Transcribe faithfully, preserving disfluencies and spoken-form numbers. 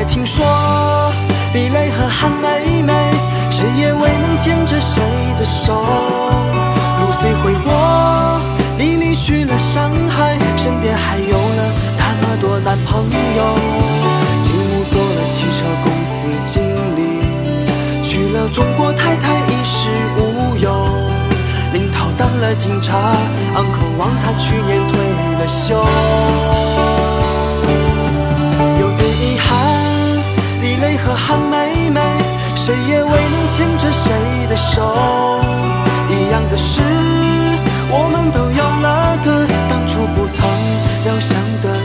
听说李雷和韩梅梅，谁也未能牵着谁的手。路虽回国，你离去了上海，身边还有了那么多男朋友。继母做了汽车公司经理，娶了中国太太衣食无忧。林涛当了警察，uncle王他去年退了休。有点遗憾，李雷和韩梅梅，谁也未能牵着谁的手。一样的是，我们都有了个当初不曾料想的